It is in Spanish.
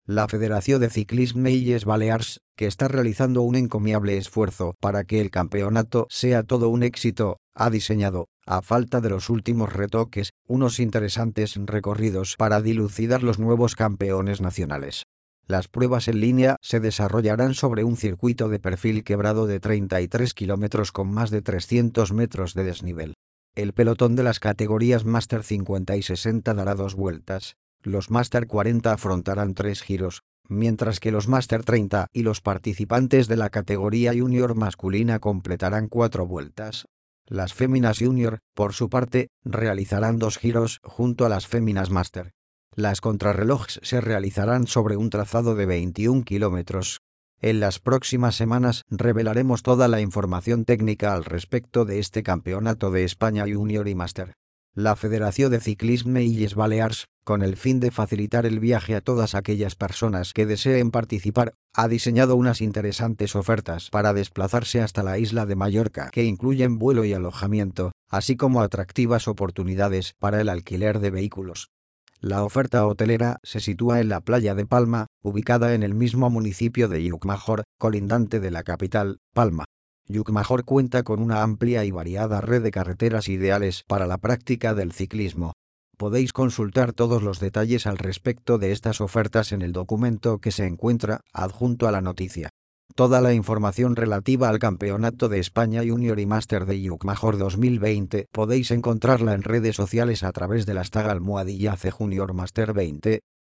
La Federación de Ciclisme Illes Balears, que está realizando un encomiable esfuerzo para que el campeonato sea todo un éxito, ha diseñado, a falta de los últimos retoques, unos interesantes recorridos para dilucidar los nuevos campeones nacionales. Las pruebas en línea se desarrollarán sobre un circuito de perfil quebrado de 33 kilómetros con más de 300 metros de desnivel. El pelotón de las categorías Master 50 y 60 dará 2 vueltas, los Master 40 afrontarán 3 giros, mientras que los Master 30 y los participantes de la categoría Junior masculina completarán 4 vueltas. Las féminas Junior, por su parte, realizarán 2 giros junto a las féminas Master. Las contrarrelojes se realizarán sobre un trazado de 21 kilómetros. En las próximas semanas revelaremos toda la información técnica al respecto de este campeonato de España Junior y Master. La Federación de Ciclisme Illes Balears, con el fin de facilitar el viaje a todas aquellas personas que deseen participar, ha diseñado unas interesantes ofertas para desplazarse hasta la isla de Mallorca que incluyen vuelo y alojamiento, así como atractivas oportunidades para el alquiler de vehículos. La oferta hotelera se sitúa en la playa de Palma, ubicada en el mismo municipio de Llucmajor, colindante de la capital, Palma. Llucmajor cuenta con una amplia y variada red de carreteras ideales para la práctica del ciclismo. Podéis consultar todos los detalles al respecto de estas ofertas en el documento que se encuentra adjunto a la noticia. Toda la información relativa al Campeonato de España Junior y Master de Llucmajor 2020 podéis encontrarla en redes sociales a través del hashtag #CJuniorMaster20.